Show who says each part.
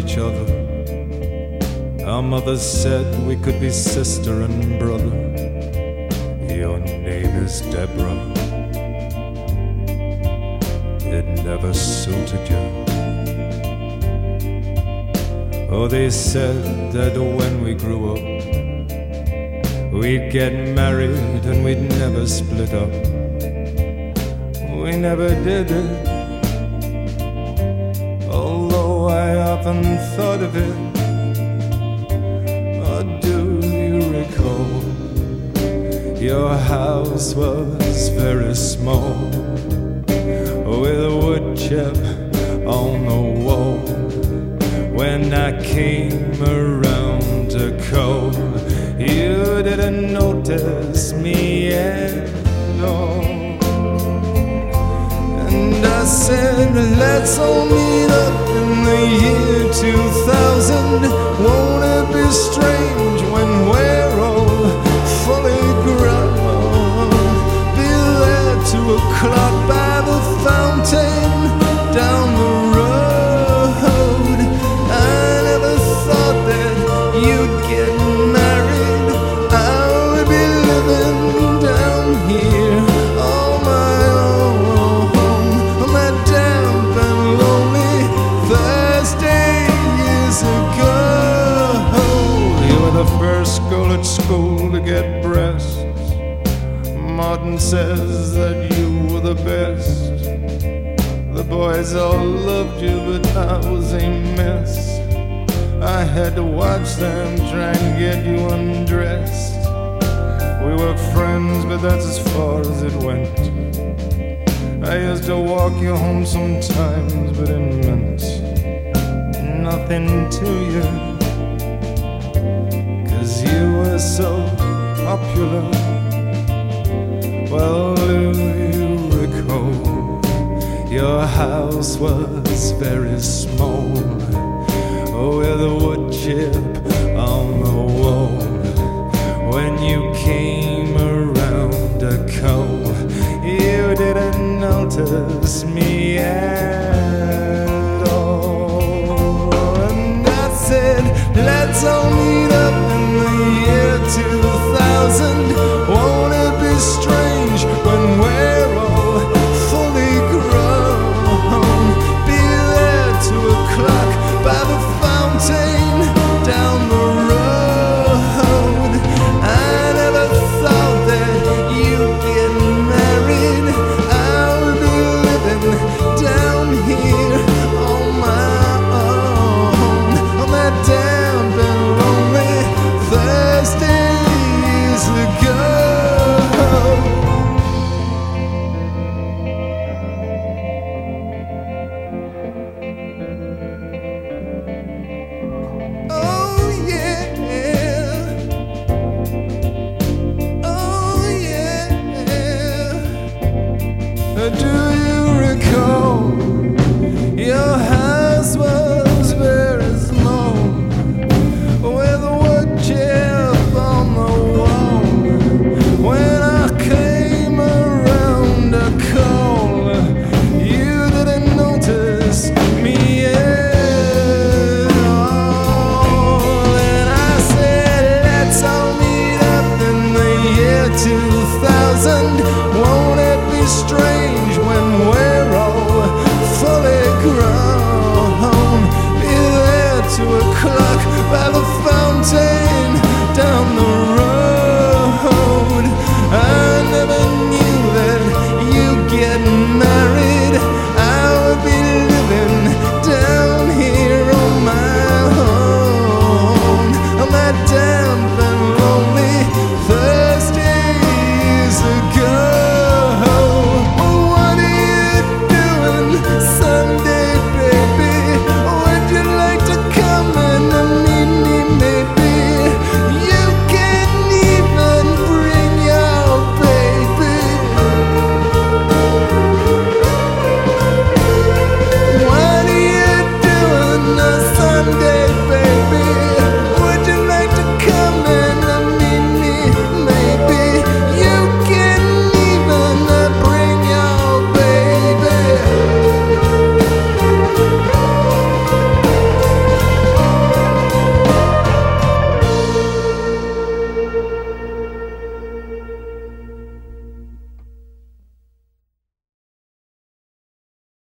Speaker 1: each other. Our mother said we could be sister and brother. Your name is Deborah. It never suited you. Oh, they said that when we grew up, we'd get married and we'd never split up. We never did it, although I often thought of it. Oh, do you recall? Your house was very small, with a wood chip on the wall. When I came around to call, you didn't notice me at all. And I said, let's all meet up in the year 2000. Won't it be strange when we're all fully grown? Be there 2 o'clock by the fountain down the road. I never thought that you'd get married. I would be living down here on my own, on that damp and lonely Thursday years ago. You were the first girl at school to get breasts. Martin says that you were the best. The boys all loved you, but I was a mess. I had to watch them try and get you undressed. We were friends, but that's as far as it went. I used to walk you home sometimes, but it meant nothing to you, 'cause you were so popular. Well, do you recall? Your house was very small, with a wood chip on the wall. When you came around to call, you didn't notice me at all. And I said, let's all meet up in the year 2000. Won't it be strange when we're all fully grown? Be there 2 o'clock by the fountain down the road. I never thought that you'd get married. I would be living down here on my own, on that damp and lonely Thursday